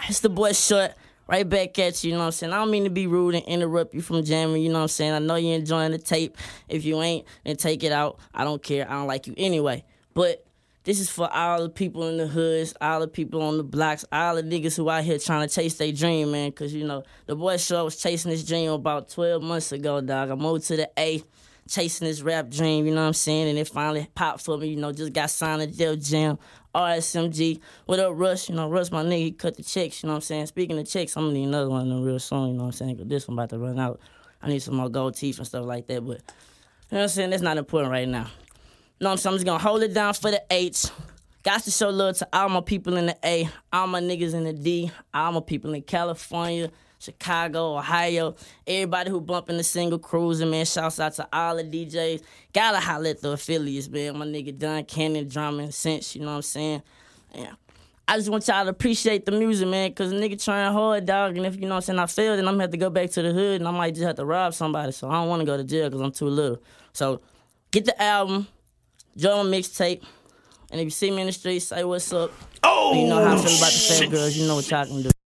It's the boy Short. Right back at you, you know what I'm saying? I don't mean to be rude and interrupt you from jamming, you know what I'm saying? I know you're enjoying the tape. If you ain't, then take it out. I don't care. I don't like you anyway. But this is for all the people in the hoods, all the people on the blocks, all the niggas who out here trying to chase their dream, man. Because, you know, the boy Short was chasing his dream about 12 months ago, dog. I moved to the A, chasing this rap dream, you know what I'm saying? And it finally popped for me, you know, just got signed to Def Jam. RSMG. What up, Rush? You know, Rush, my nigga, he cut the checks, you know what I'm saying? Speaking of checks, I'm gonna need another one of them real soon, you know what I'm saying? Because this one about to run out. I need some more gold teeth and stuff like that, but, you know what I'm saying? That's not important right now. You know what I'm saying? I'm just gonna hold it down for the H. Got to show love to all my people in the A, all my niggas in the D, all my people in California, Chicago, Ohio, everybody who bumping the single cruising, man. Shouts out to all the DJs. Gotta holler at the affiliates, man. My nigga Don Cannon, Drama and Sense, you know what I'm saying? Yeah. I just want y'all to appreciate the music, man, because a nigga trying hard, dog. And if, you know what I'm saying, I fail, then I'm going to have to go back to the hood and I might just have to rob somebody. So I don't want to go to jail because I'm too little. So get the album, join my mixtape. And if you see me in the street, say what's up. Oh, you know how I feel about the fat girls. You know what y'all can do.